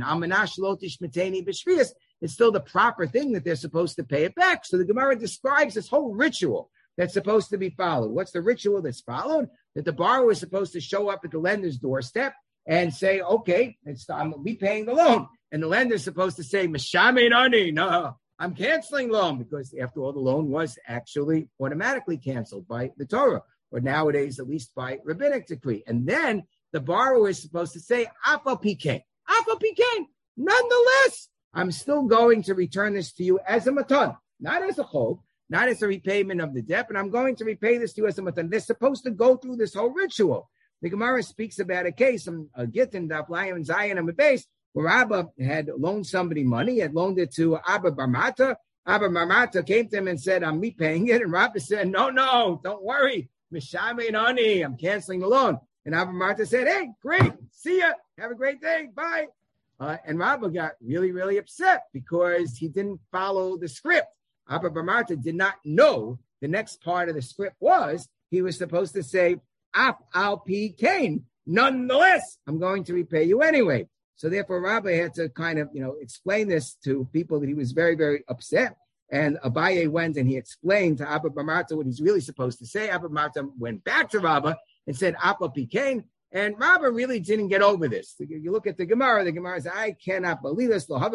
it's still the proper thing that they're supposed to pay it back. So the Gemara describes this whole ritual that's supposed to be followed. What's the ritual that's followed? That the borrower is supposed to show up at the lender's doorstep and say, okay, it's, I'm repaying the loan. And the lender is supposed to say, Mashamin no, I'm canceling loan, because after all, the loan was actually automatically canceled by the Torah, or nowadays, at least by rabbinic decree. And then the borrower is supposed to say, Afa Pikain, Afa Pikain, nonetheless, I'm still going to return this to you as a matan, not as a chov, not as a repayment of the debt, but I'm going to repay this to you as a matan. They're supposed to go through this whole ritual. The Gemara speaks about a case, a Gittin, Daf Layan, Zion, and Mabes, where Abba had loaned somebody money, had loaned it to Abba Barmata. Abba Barmata came to him and said, I'm repaying it. And Rabba said, no, no, don't worry. Mishamein ani, I'm canceling the loan. And Abba Barmata said, hey, great, see ya. Have a great day, bye. Uh, and Rabba got really, really upset because he didn't follow the script. Abba Barmata did not know the next part of the script was he was supposed to say, Af al pi kain, nonetheless, I'm going to repay you anyway. So therefore, Rabbi had to kind of, you know, explain this to people that he was very, very upset. And Abaye went and he explained to Abba Barmata what he's really supposed to say. Abba Barmata went back to Rabbi and said, Apa Pikain. And Rabbi really didn't get over this. You look at the Gemara, the Gemara says, I cannot believe this. I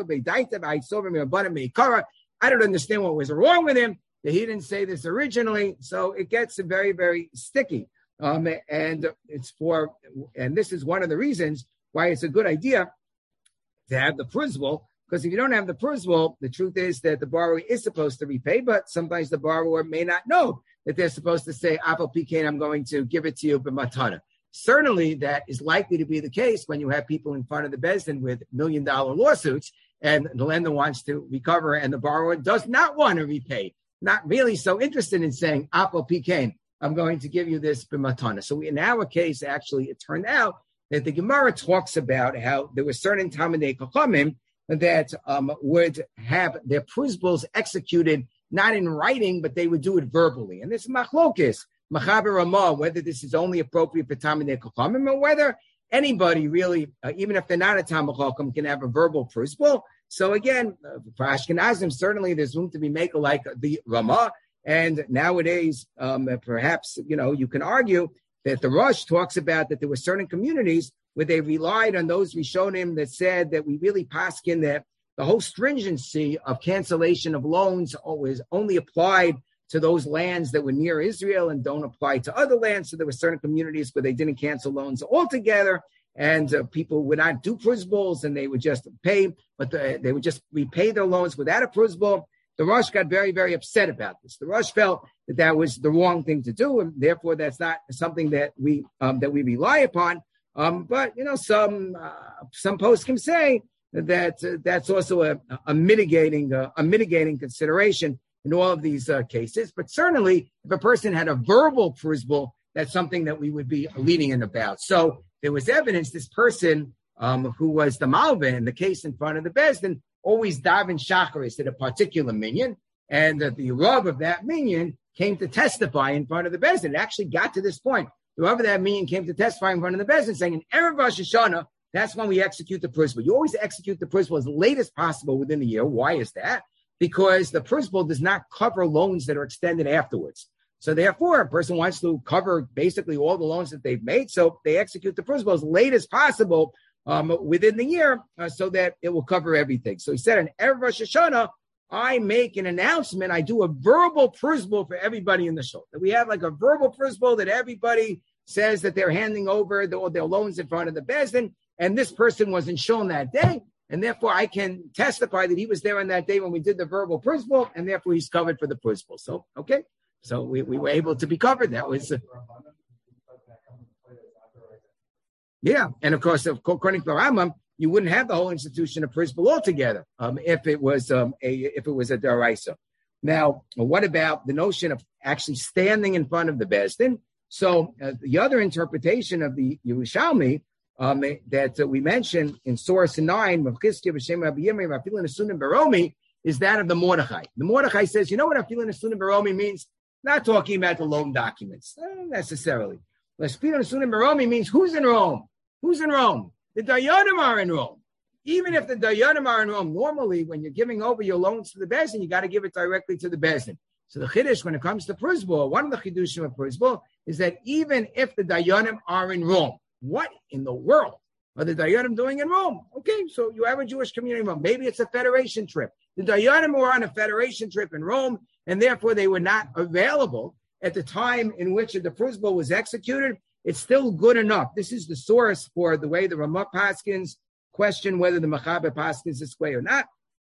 don't understand what was wrong with him, that he didn't say this originally. So it gets very, very sticky. Um, and it's for, and this is one of the reasons why it's a good idea to have the principal, because if you don't have the principal, the truth is that the borrower is supposed to repay, but sometimes the borrower may not know that they're supposed to say, Apple Pikain, I'm going to give it to you, but matana. Certainly that is likely to be the case when you have people in front of the Beis Din with million dollar lawsuits and the lender wants to recover and the borrower does not want to repay, not really so interested in saying, Apple Pikain, I'm going to give you this b'matana. So in our case, actually, it turned out that the Gemara talks about how there were certain Talmidei Chachamim that um, would have their principles executed not in writing, but they would do it verbally. And this machlokis, Machaber Ramah, whether this is only appropriate for Talmidei Chachamim or whether anybody really, uh, even if they're not a Talmid Chacham, can have a verbal principle. So again, uh, for Ashkenazim, certainly there's room to be make like the Ramah. And nowadays, um, perhaps, you know, you can argue that the Rosh talks about that there were certain communities where they relied on those Rishonim that said that we really paskin that the whole stringency of cancellation of loans always only applied to those lands that were near Israel and don't apply to other lands. So there were certain communities where they didn't cancel loans altogether, and uh, people would not do principals and they would just pay, but the, they would just repay their loans without a principal. The Rosh got very, very upset about this. The Rosh felt that that was the wrong thing to do, and therefore that's not something that we um, that we rely upon. Um, but you know, some uh, some poskim say that uh, that's also a, a mitigating uh, a mitigating consideration in all of these uh, cases. But certainly, if a person had a verbal principle, that's something that we would be leading in about. So there was evidence this person um, who was the Malvin in the case in front of the Beis Din always daven shacharis at a particular minyan, and uh, the Rav of that minyan came to testify in front of the Beis Din. It actually got to this point. Whoever that minyan came to testify in front of the Beis Din, saying, in Erev Rosh Hashanah, that's when we execute the principle. You always execute the principle as late as possible within the year. Why is that? Because the principle does not cover loans that are extended afterwards. So therefore, a person wants to cover basically all the loans that they've made, so they execute the principle as late as possible Um, within the year, uh, so that it will cover everything. So he said, in Erev Rosh Hashanah, I make an announcement. I do a verbal principle for everybody in the shul. That we have like a verbal principle that everybody says that they're handing over the, their loans in front of the Beis Din, and this person wasn't shown that day, and therefore I can testify that he was there on that day when we did the verbal principle, and therefore he's covered for the principle. So, okay. So we, we were able to be covered. That was, uh, yeah. And of course, according to the Rambam, you wouldn't have the whole institution of Prisbal altogether um, if it was um, a if it was a daraisa. Now, what about the notion of actually standing in front of the Bezdin? So uh, the other interpretation of the Yerushalmi um, that uh, we mentioned in source nine, is that of the Mordechai. The Mordechai says, you know what Afilin Asunim Baromi means? Not talking about the loan documents, not necessarily. Afilin Asunim Baromi means who's in Rome? Who's in Rome? The Dayanim are in Rome. Even if the Dayanim are in Rome, normally when you're giving over your loans to the Bezdin, you got to give it directly to the Bezdin. So the Chiddush, when it comes to Prisbal, one of the Chiddushim of Prisbal is that even if the Dayanim are in Rome, what in the world are the Dayanim doing in Rome? Okay, so you have a Jewish community in Rome. Maybe it's a federation trip. The Dayanim were on a federation trip in Rome, and therefore they were not available at the time in which the Prisbal was executed. It's still good enough. This is the source for the way the Ramah Paskins question whether the Mechaber Paskins is way or not.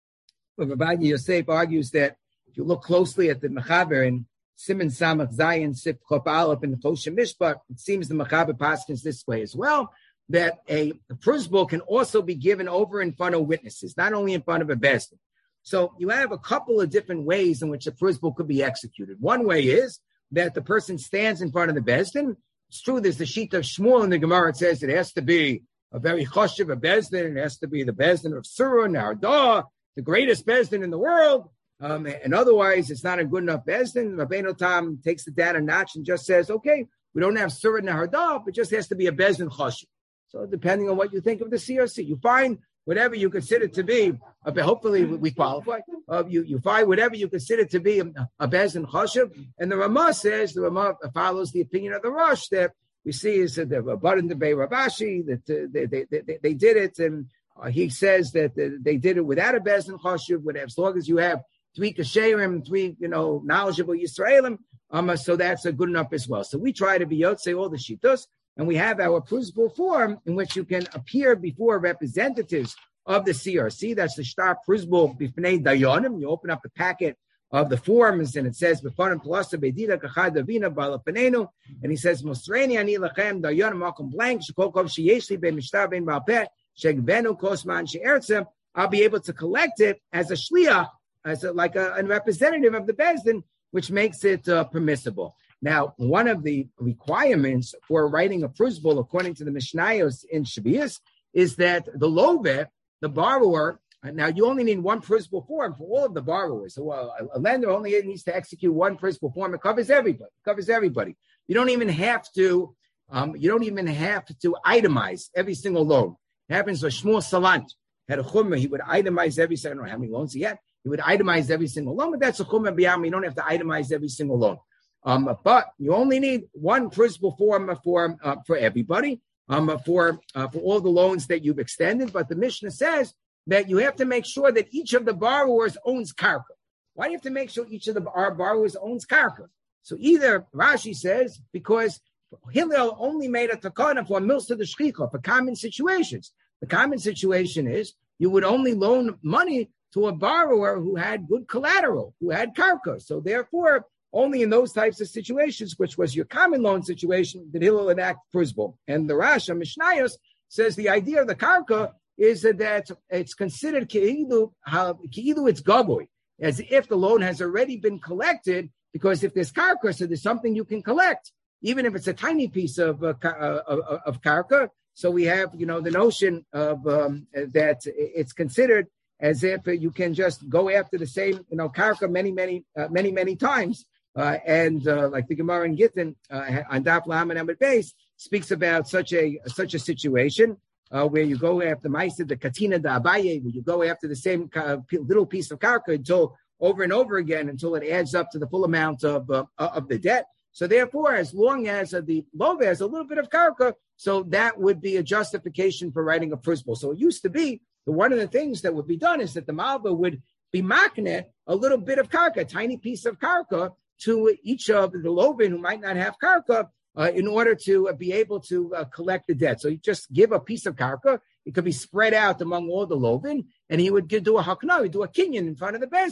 But Rabbi Yosef argues that if you look closely at the Mechaber in Siman Samach Zayin Sif Chop Aleph and Choshen Mishpat, it seems the Mechaber Paskins this way as well, that a, a Prisbal can also be given over in front of witnesses, not only in front of a Bezdin. So you have a couple of different ways in which a Prisbal could be executed. One way is that the person stands in front of the Bezdin. It's true, there's the sheet of Shmuel in the Gemara. It says it has to be a very choshev, a Bezdin. It has to be the Bezdin of Surah, Nardah, the greatest Bezdin in the world. Um, and otherwise, it's not a good enough Bezdin. Rabbeinu Tam takes it down a notch and just says, okay, we don't have Surah, Nardah, but just has to be a Bezdin choshev. So depending on what you think of the C R C, you find whatever you consider to be, uh, hopefully we qualify, uh, you, you find whatever you consider to be a, a Bezdin choshev. And the Ramah says, the Ramah follows the opinion of the Rosh that we see is that the Rabban the Bei Rabashi, that uh, they, they, they, they did it. And uh, he says that uh, they did it without a Bezdin choshev, whatever, as long as you have three kasherim, three, you know, knowledgeable Yisraelim, um, so that's uh, good enough as well. So we try to be Yotzei all the Shittos. And we have our Prisbal form in which you can appear before representatives of the C R C. That's the Shtar Prisbal Bifnei Dayanim. You open up the packet of the forms and it says, B'fanim Plasa Bedida Kachad Davina Balapanenu. And he says, Mosreni Ani Lachem Dayanim Malcolm Blank, Shekokov Sheyeshli Ben Mishtar Ben Balpet, Shekvenu Kosman She'ertzem. I'll be able to collect it as a shliach, as a, like a, a representative of the Bezdin, which makes it uh, permissible. Now, one of the requirements for writing a Prisbal, according to the Mishnayos in Shabbos, is that the Loveh, the borrower, now you only need one Prisbal form for all of the borrowers. So uh, a lender only needs to execute one Prisbal form. It covers everybody. It covers everybody. You don't even have to. Um, you don't even have to itemize every single loan. It happens with Shmuel Salant had a chumrah. He would itemize every. I don't know how many loans he had. He would itemize every single loan, but that's a chumrah b'yam. You don't have to itemize every single loan. Um, but you only need one Prisbal form for uh, for everybody, um, for uh, for all the loans that you've extended. But the Mishnah says that you have to make sure that each of the borrowers owns karka. Why do you have to make sure each of the our borrowers owns karka? So either Rashi says because Hillel only made a takana for milsa the shchicha for common situations. The common situation is you would only loan money to a borrower who had good collateral, who had karka. So therefore, only in those types of situations, which was your common loan situation, did Hillel enact Prisbal. And the Rasha Mishnayos says the idea of the karka is that it's considered ki'ilu, ki'ilu it's gaboy, as if the loan has already been collected, because if there's karka, so there's something you can collect, even if it's a tiny piece of uh, of, of karka. So we have, you know, the notion of um, that it's considered as if you can just go after the same, you know, karka many, many, uh, many, many times. Uh, and uh, like the Gemara in Gittin uh, on Daf Lamed Amud Beis speaks about such a such a situation uh, where you go after Ma'aseh the Katina da Abaye, where you go after the same uh, little piece of karka until over and over again until it adds up to the full amount of uh, of the debt. So therefore, as long as uh, the Loveh has a little bit of karka, so that would be a justification for writing a Prisbal. So it used to be that one of the things that would be done is that the Malva would be makneh a little bit of karka, a tiny piece of karka, to each of the Lovin who might not have karka uh, in order to uh, be able to uh, collect the debt. So you just give a piece of karka. It could be spread out among all the Lovin, and he would give, do a hakna, he'd do a kinyan in front of the Bezdin,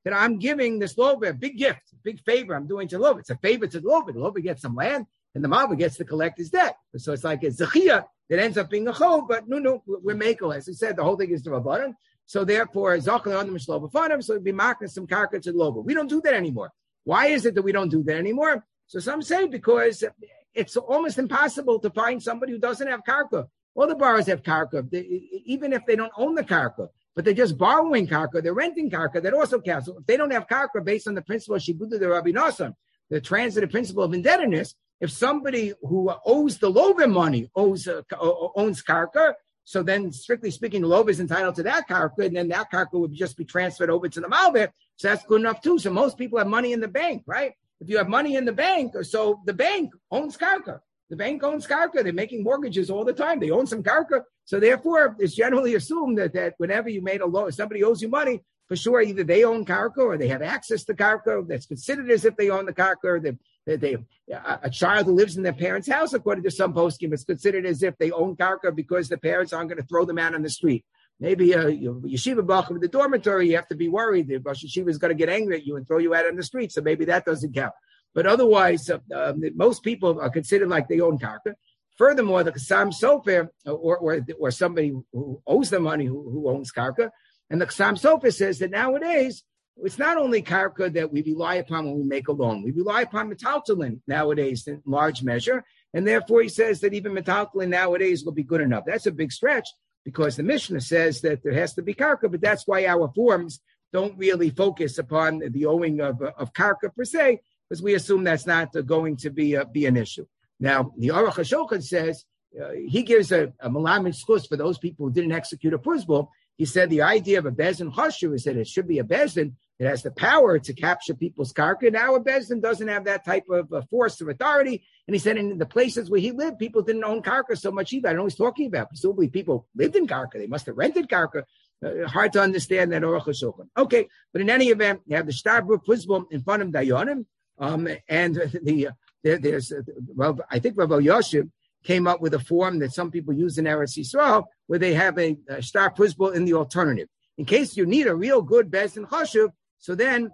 that I'm giving this lover a big gift, a big favor I'm doing to the lover. It's a favor to the lover. The lover gets some land, and the Malva gets to collect his debt. So it's like a zechia that ends up being a chov, but no, no, we're making, as I said, the whole thing is the Rabbanan. So therefore, zachal on the mishloba fanim, so it'd be marking some karka to the lover. We don't do that anymore. Why is it that we don't do that anymore? So some say because it's almost impossible to find somebody who doesn't have karka. All the borrowers have karka, they, even if they don't own the karka, but they're just borrowing karka, they're renting karka, that also counts. So if they don't have karka based on the principle of shibudu de Rabbi Nosson, the transitive principle of indebtedness, if somebody who owes the lover money owes uh, owns karka, so then strictly speaking, the lover is entitled to that karka, and then that karka would just be transferred over to the malveh. So that's good enough too. So most people have money in the bank, right? If you have money in the bank, so the bank owns karka. The bank owns karka. They're making mortgages all the time. They own some karka. So therefore, it's generally assumed that, that whenever you made a loan, somebody owes you money, for sure, either they own karka or they have access to karka. That's considered as if they own the karka. Or they, they, they, a child who lives in their parents' house, according to some poskim, is considered as if they own karka because the parents aren't going to throw them out on the street. Maybe a yeshiva bach with the dormitory, you have to be worried. The Rosh Yeshiva is going to get angry at you and throw you out on the street. So maybe that doesn't count. But otherwise, uh, um, most people are considered like they own karka. Furthermore, the Chassam Sofer, or, or, or somebody who owes the money who, who owns karka, and the Chassam Sofer says that nowadays, it's not only karka that we rely upon when we make a loan. We rely upon metaltalin nowadays in large measure. And therefore, he says that even metaltalin nowadays will be good enough. That's a big stretch because the Mishnah says that there has to be karka, but that's why our forms don't really focus upon the owing of, of karka per se, because we assume that's not going to be, a, be an issue. Now, the Aruch HaShulchan says, uh, he gives a, a malamed schus for those people who didn't execute a pruzbul. He said the idea of a bezdin chashuv is that it should be a bezdin that has the power to capture people's karka. Now a bezdin doesn't have that type of uh, force or authority. And he said in the places where he lived, people didn't own karka so much either. I don't know what he's talking about. Presumably people lived in karka. They must have rented karka. Uh, hard to understand that Aruch HaShulchan. Okay, but in any event, you have the Shtar Pruzbul in front of Dayanim. Um, and the, uh, there, there's, uh, well, I think Rav Elyashiv came up with a form that some people use in Eretz Yisrael, where they have a, a Shtar Pruzbul in the alternative. In case you need a real good Bezdin Chashuv, so then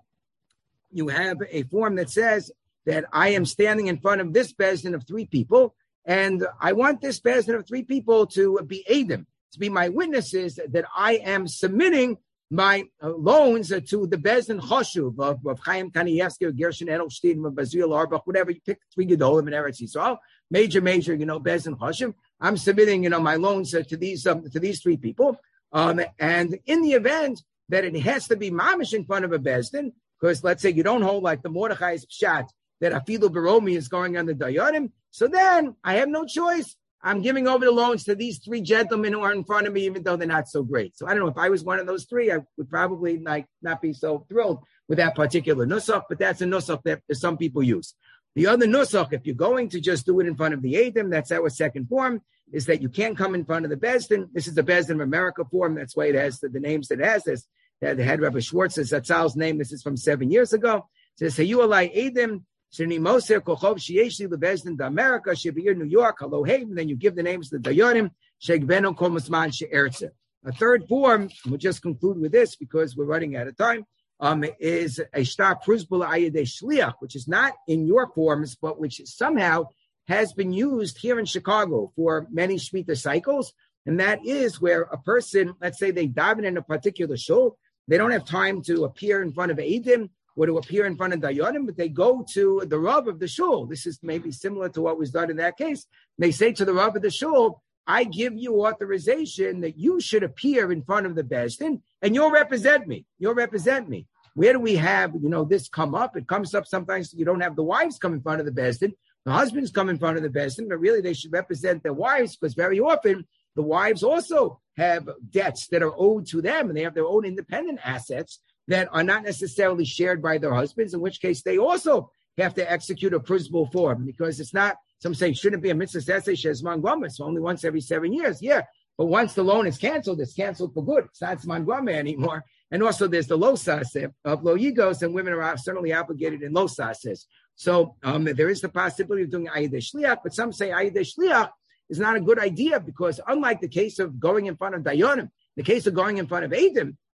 you have a form that says that I am standing in front of this Bezdin of three people, and I want this Bezdin of three people to be Eidim, to be my witnesses that I am submitting my uh, loans uh, to the Bezdin Chashuv of, of Chaim Kanievsky or Gershon Edelstein or Bazil Arbach, whatever, you pick three Gedolim in Eretz Yisrael, major, major, you know, Bezdin Chashuv. I'm submitting, you know, my loans uh, to these um, to these three people. Um, and in the event that it has to be mamish in front of a Bezdin, because let's say you don't hold like the Mordechai's pshat, that Afilu Baromi is going on the Dayanim, so then I have no choice. I'm giving over the loans to these three gentlemen who are in front of me, even though they're not so great. So I don't know if I was one of those three, I would probably like not be so thrilled with that particular nusach, but that's a nusach that some people use. The other nusach, if you're going to just do it in front of the Eidim, that's our second form, is that you can't come in front of the Bezdin. This is the Bezdin of America form. That's why it has the, the names that it has. This, the head Rabbi Schwartz is Zatzal's name. This is from seven years ago. It says, Hayu alai Eidim, Sheni Moser Kochov Shieshi LeBezdin the America Shebir New York Hello Haven. Then you give the names of the Dayanim Shegbeno Kol Musman She'ertze. A third form, we'll just conclude with this because we're running out of time. Um, is a Shtar Pruzbul Ayedei Shliach, which is not in your forms, but which somehow has been used here in Chicago for many Shemitah cycles. And that is where a person, let's say they daven in a particular shul, they don't have time to appear in front of Eidim or to appear in front of Dayanim, but they go to the Rav of the shul. This is maybe similar to what was done in that case. They say to the Rav of the shul, I give you authorization that you should appear in front of the Bezdin, and you'll represent me. You'll represent me. Where do we have, you know, this come up? It comes up sometimes you don't have the wives come in front of the Bezdin. The husbands come in front of the Bezdin, but really they should represent their wives because very often the wives also have debts that are owed to them, and they have their own independent assets that are not necessarily shared by their husbands, in which case they also have to execute a pruzbul form because it's not, some say, shouldn't be a mitzvah sesei shezman gama. It's only once every seven years. Yeah, but once the loan is canceled, it's canceled for good. It's not zman gama anymore. And also there's the lo saseh of lo yigos, and women are certainly obligated in lo saseh. So um, there is the possibility of doing ayidei shliach, but some say ayidei shliach is not a good idea because unlike the case of going in front of dayanim, the case of going in front of Eidim,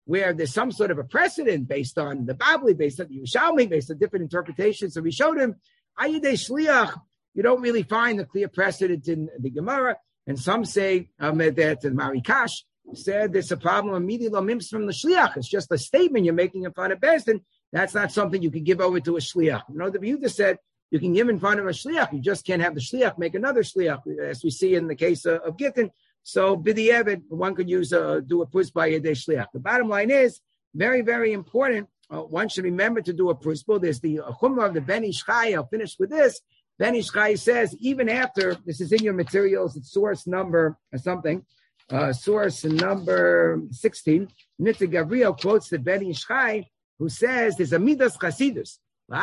where there's some sort of a precedent based on the Babli, based on the Yerushalmi, based on different interpretations of Rishonim, Ayidei Shliach, you don't really find the clear precedent in the Gemara. And some say um, that the Marikash said there's a problem immediately from the Shliach. It's just a statement you're making in front of Bezdin. That's not something you can give over to a Shliach. You know, the Yehuda said you can give in front of a Shliach. You just can't have the Shliach make another Shliach, as we see in the case of, of Gittin. So, B'di Eved, one could use a, do a prus by Yedei Shliach. The bottom line is, very, very important. Uh, one should remember to do a prusbul. There's the uh, Chumrah of the Ben Ish Chai. I'll finish with this. Ben Ish Chai says, even after, this is in your materials, it's source number or something, uh, source number sixteen. Nitza Gabriel quotes the Ben Ish Chai, who says, there's a Midas Chasidus.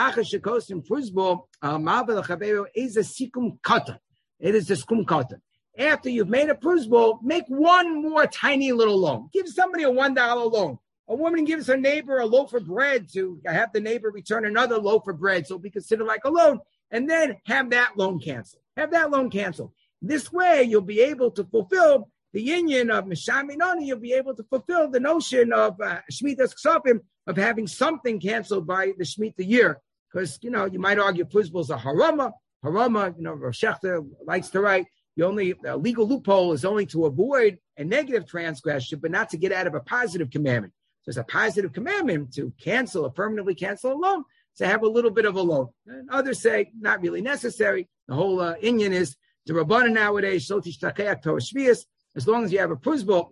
It is the skum katan. After you've made a prusbul, make one more tiny little loan. Give somebody a one dollar loan. A woman gives her neighbor a loaf of bread to have the neighbor return another loaf of bread, so it'll be considered like a loan, and then have that loan canceled. Have that loan canceled. This way, you'll be able to fulfill the union of Mishaminoni. You'll be able to fulfill the notion of uh, Shemitah's Ksofim, of having something canceled by the Shemitah year. Because, you know, you might argue prusbul's a harama. Harama, you know, Rosh Shechter likes to write, the only uh, legal loophole is only to avoid a negative transgression, but not to get out of a positive commandment. So it's a positive commandment to cancel, affirmatively cancel a loan, to have a little bit of a loan. And others say not really necessary. The whole uh, Inyan is the Rabbanan nowadays, as long as you have a prusbul,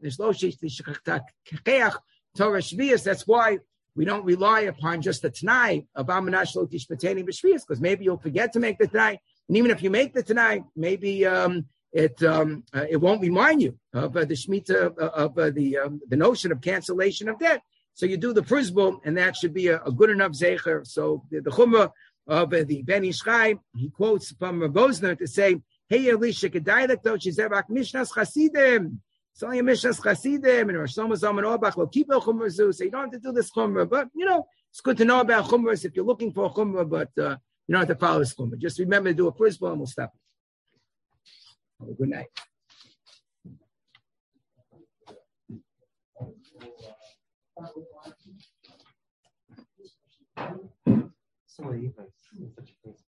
that's why we don't rely upon just the Tanai of Amanash Lotish Patani B'Shvias, because maybe you'll forget to make the Tanai. And even if you make the Tanai, maybe um, it um, uh, it won't remind you of uh, the Shemitah, uh, of uh, the um, the notion of cancellation of debt. So you do the prusbul, and that should be a, a good enough zecher. So the, the Chumrah of uh, the Ben Ish Chai, he quotes from Rav Gosner to say, Hey, Elisha, Kedailik though, Shizevak Mishnas Chasidim. It's only a Mishnas Chasidim, and Rosh Hashanah Zaman Orbach will keep a Chumrah Zu. So you don't have to do this Chumrah, but you know, it's good to know about Chumrahs if you're looking for a Chumrah, but uh, you don't have to follow this Chumrah. Just remember to do a prusbul, and we'll stop. Have a good night. So